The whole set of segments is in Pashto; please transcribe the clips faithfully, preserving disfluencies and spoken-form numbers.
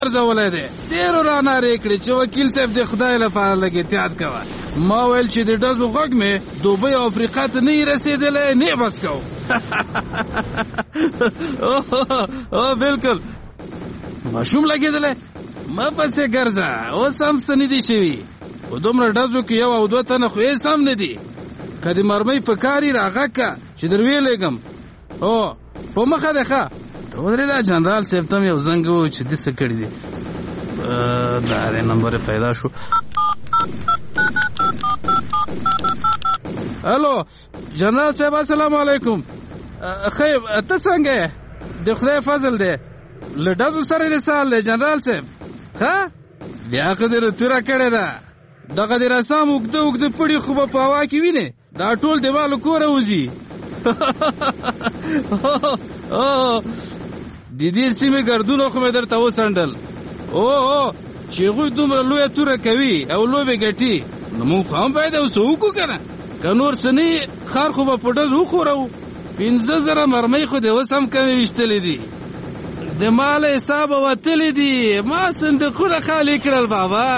ارزولی دی. ډېرو رانارې کړې چې وکیل صاحب د خدای لپاره لږ احتیاط کوه. ما ویل چې د ډزو غږ مې دوبۍ او افریقا ته نه یې رسېدلی، نه بس کوو. او بالکل ماشوم لګېدلی، مه پسې ګرځه، اوس هم څه نه دي شوي. په دومره ډزو کې یو او دوه تنه خو هېڅ هم نه دي. که د مرمۍ په کار یې راغږ که چې در ویلېږم. او په مخه دی ښه. ته ودرېده، جنرال صاحب ته م یو زنګ ووایو چې دې څه کړي دي. دا دی نمبر یې پیدا شو. الو جنرال صاحب، السلام علیکم. خیب ته څنګه یې؟ د خدای فضل دی. له ډزو سره دې سال دی جنرال صاحب. ښه بیا خو دې توره کړې ده. دغه د رسام اوږده اوږده پړي خو به په هوا کې وینې، دا ټول دیوالو کوره وځي. د دې سیمې ګردونه خو مې درته وڅنډل. او چې هغوی دومره لویه توره کوي او لوبې ګټي، نو موږ خو هم باید یو څه وکړو که نه. که نور څه نه خر خو به په ډز وښورو. پنځه زره مرمۍ خو دې اوس هم کمې ویشتلې دي. د مال حسابه وتلې دي. ما صندوقونه خالي کړل بابا.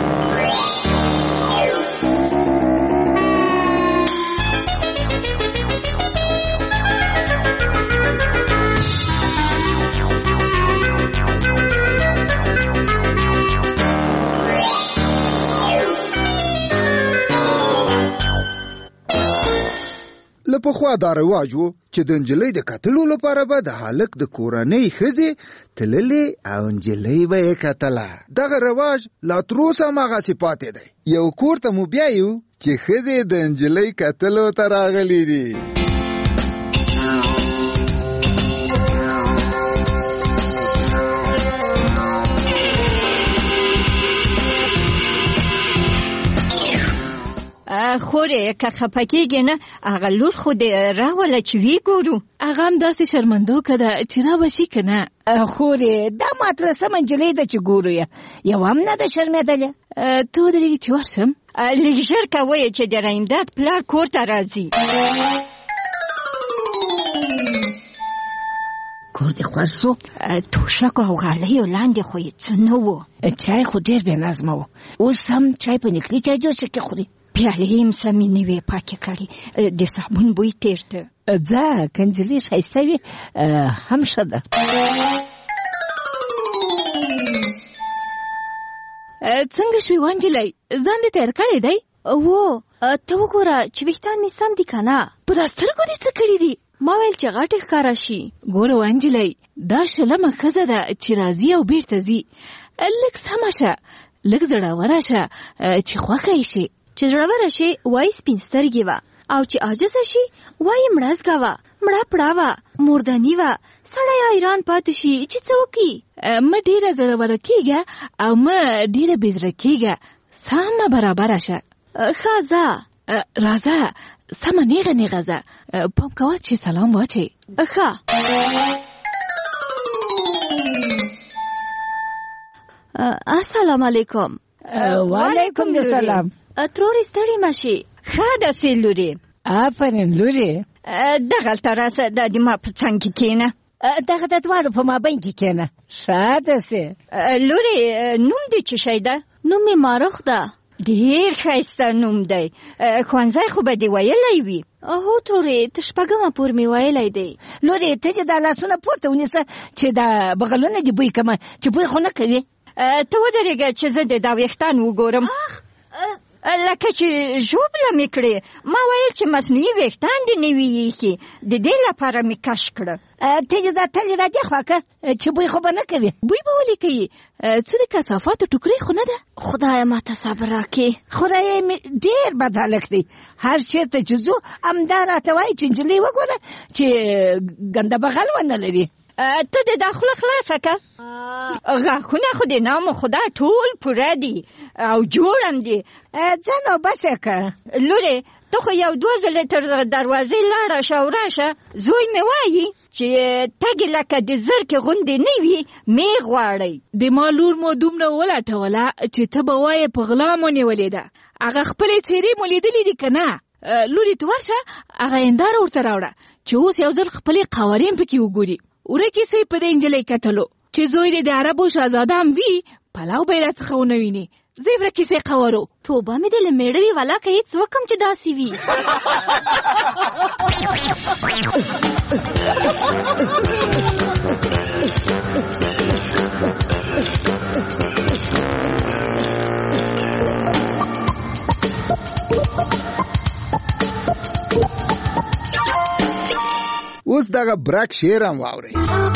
له پخوا دا رواج و چې د نجلۍ د کتلو لپاره به د هلک د کورنۍ ښځې تللې او نجلۍ به یې کتله. دغه رواج لا تر اوسه هماغسې پاتې دی. یو کور ته مو بیایو چې ښځې د نجلۍ کتلو ته راغلي دي. خورې که خفه کېږې نه، هغه لور خو دې راوله چې وی ګورو. هغه هم داسې شرمندوکه ده چې را به شي که نه. خورې دا ماته سمه نجلۍ ده چې ګورو یې، یو هم نه ده شرمېدلې. ته ودرېږې چې ورشم. لږ ژر کوئ چې د رحیمداد پلار کور ته راځي. کور دې خوښ شو؟ توشکو او غالیو لاندې خو یې څه نه و. چای خو ډېر بې نظمه و. اوس هم چای په نکلي چای جوشه کې خوري. پیالې هم سمې نه وې پاکې کړې، د صابون بوی تېر ته. ځه که نجلۍ ښایسته وي هم ښه ده. څنګه شوې وانجلۍ؟ ځان دې تیار کړی دی؟ و ته وګوره چې ویښتان مې سم دي که نه. په دا سترګو دې څه کړي دي؟ ما ویل چې غټې ښکاره شي. ګوره وانجلۍ، دا شلمه ښځه ده چې راځي او بیرته ځي. لږ سمه شه، لږ زړوره شه چې خوښه یې شي. چې زړوره شي وایي سپین سترګې وه، او چې عاجزه شي وایي مړزګه وه، مړه پړه وه، مردني وه. سړی حیران پاتې شي چې څه وکړي. مه ډېره زړوره کېږه او مه ډېره بې زړه کېږه، سمه برابره شه. ښه ځه راځه، سمه نیغه نیغه ځه. پام کوه چې سلام واچې. ښه السلام علیکم. وعلیکم السلام. ترورې ستړې مه شي. ښه داسې لورې. آفرین لورې. دغلته راسه، دا د ما په څنګ کې کښېنه. دغه د دواړو په مابین کې کښېنه. ښه داسې. لورې نوم دې څه شی ده؟ نوم مې مارخ ده. ډېر ښایسته نوم دی. ښوونځی خو به دې ویلی وي. هو ترورې ته شپږمه پور مې ویلی دی. لورې ته دې دا لاسونه پورته ونیسه چې دا بغلونه دې بوی کمه، چې بوی خو نه کوي. ته ودرېږه چې زه د دا ویښتان وګورم. لکه چې ژوبله مې کړې. ما ویل چې مصنوعي ویښتان دې نه وي ایښي، د دې لپاره مې کش کړه. ته دې دا تلې را دې خوا که چې بوی خو به نه کوي. بوی به ولې کوي؟ څه د کثافاتو ټوکرې خو نه ده. خدایه ماته صبر راکړې. خدای مې ډېر بد هلک دی. هر چېرته چې ځو همدا راته وایي چې نجلۍ وګوره چې ګنده بغل ونه لري. ته د دا خوله خلاصه که. غاښونه خو د نام خدا ټول پوره دي او جوړ هم دي. ځه نو بس یې که. لورې ته خو یو دوه ځلې تر دروازې لاړه شه او راشه. زوی مې وایي چې تګې لکه د زرکې غوندې نه وي، مې غواړئ. د ما لور مو دومره ولټوله چې ته به وایې په غلا مو نیولې ده. هغه خپلې څېرې مو لیدلې دي که نه؟ لورې ته ورشه، هغه هنداره ورته راوړه چې اوس یو ځل خپلې قواریم پکې وګوري. ورکې سي په دې نجلۍ کتلو. چې زوی دې د عربو شهزاده هم وي پلاو به یې راڅخه ونه ویني. زه یې ورکې کیسې قورو. توبه مې دې له مېړه وي ولاکه هېڅ وکم چې داسې وي. اوس دغه برک شعر هم واورئ.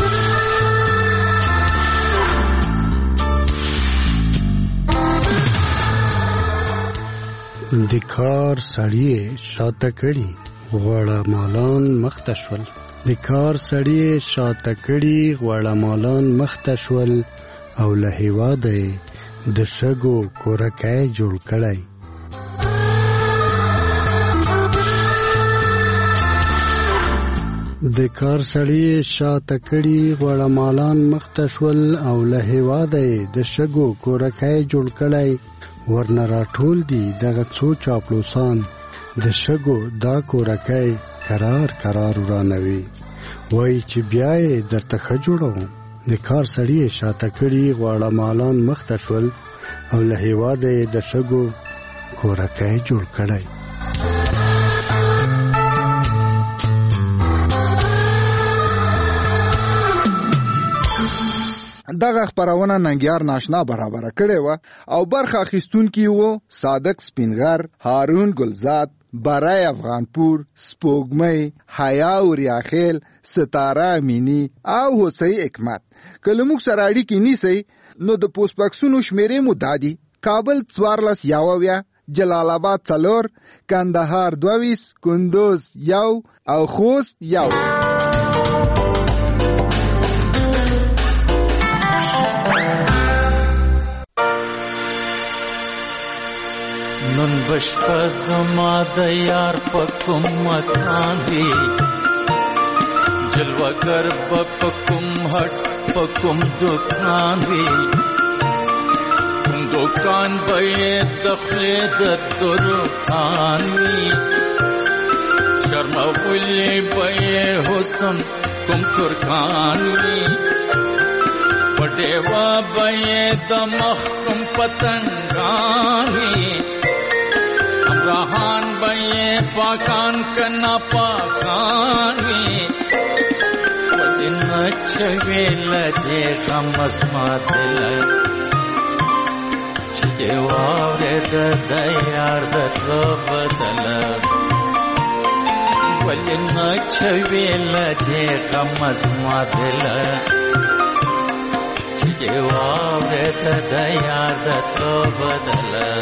د کار سړی شاته کړي غواړه مالان مخته شول. د کار سړی شاته کړي غواړه مالان مخته شول او له هېواده یې د شګو کورکی جوړ کړی. د کار سړی شاته کړي غواړه مالان مخته شول او له هېواده یې د شګو کورکی جوړ کړی. ورنه راټول دي دغه څو چاپلوسان د شګو دا کورکی کرار کرار ورانوي. وایي چې بیا یې درته ښه جوړوم. د کار سړی شاته کړي غواړه مالان مخته شول او له هېواده یې د شګو کورکی جوړ کړی. دغه خبرونه ننګیار ناشنا برابر کړي و او برخه اخیستونکي وو صادق سپینغر، هارون ګلزاد، برای افغانپور، سپوږمۍ، حیا اوریاخیل، ستاره امینی او حسین حکمت. کله موږ سره اړیکې نیسئ نو د پوسټ باکسونو شمیرې مو دادي: کابل څوارلس یاوویا، جلال آباد څلور، کندهار دوویس، کندوز یو او خوست یو. نن بشپا زما د یار په کوم مکان وي، جلوگر په کوم هټ په کوم دکان وي، کوم دکان به د خولې د دروخان وي، شرمولی به حسن کوم ترکان وي، په ډیوه به د مخ کوم پتنګان وي، همراهان به پاکان کنا پاکان وي، ولې نچوي له دې غم زما دله چې دې واورېده د یار د تلو بدله، ولې نچوي له دې غم زما دله چې دې واورېده د یار د تلو بدله.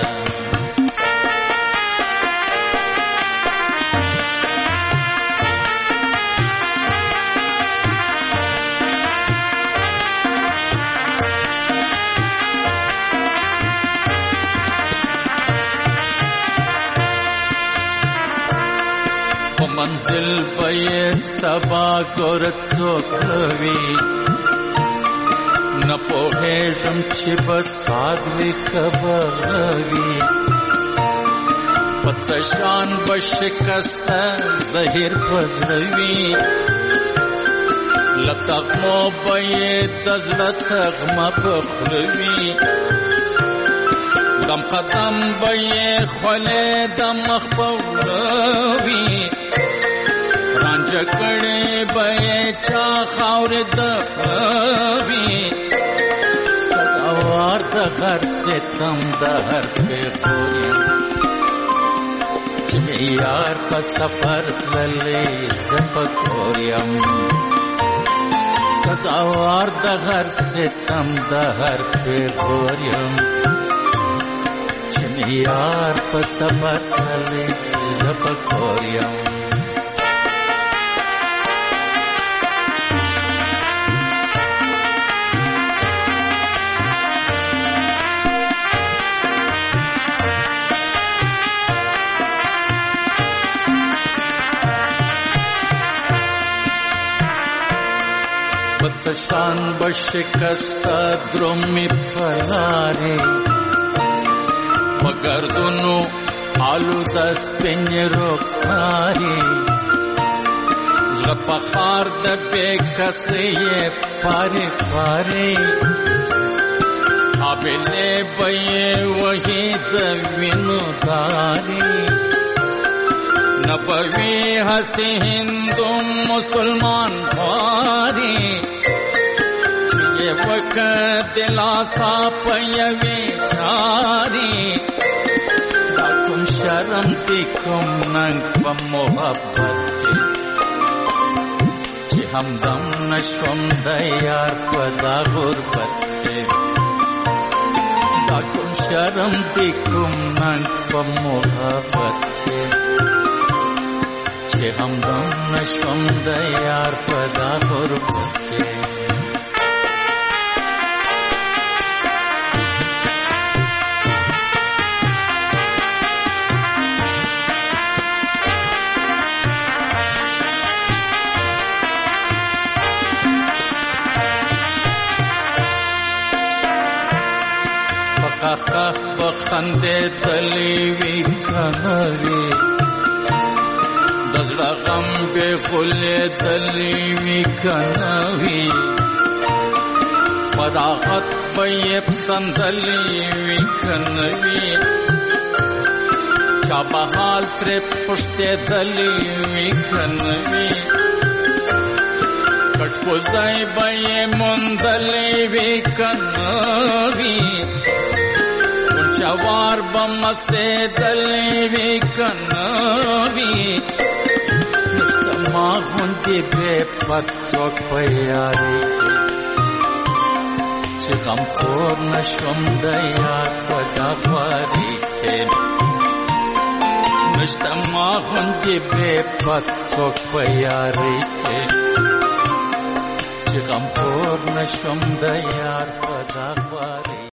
منزل به سبا ګورت څوکوي، نه پوهېږم چې به ساد وي که به غوي، په څه شان به شکسته زهیر به زړه وي، له تغمو به یې د زړه تغمه په خوله وي، دم قدم به یې خولې د مخ په وړه وي، رانجه کړې به یې چا خاورې د پوي، سزاوار د هر ستم د هر پېغور یم چې مې یار په سفر تللی زه په کور یم، سزاوار د هر ستم د هر پېغور یم چې مې یار په سفر تللی زه په کور یم. شان بشکستا درومی پلاری، مگردونو آلو دست پنی رخساری، لپخار د بے کسی پارے پارے آبلے بے وہی د وینو داری نبوی ہسی ہندو مسلمان بھاری چیئے وقت دلاسا پیوی چاری دا کم شرم دی کم ننگ پا محبت چی همدم نشوم دا یار پا دا غربت دا کم شرم دی کم ننگ پا محبت چی همدم نشوم دا یار پا دا غربت قاقا بخنده تلیوی کنوی دزړه غم به غلې تلیوی کنوی پداغت به پسندلیوی کنوی چا بحال تر پشته تلیوی کنوی کټ کوزای به مندلیوی کنوی چوار بم سے دلیوی کنوی نشتما غندی بے پت سوک پیاری چی غم خور نشم دیار پدا خواری تھی نشتما غندی بے پت سوک پیاری تھی چی غم خور نشم دیار پدا خواری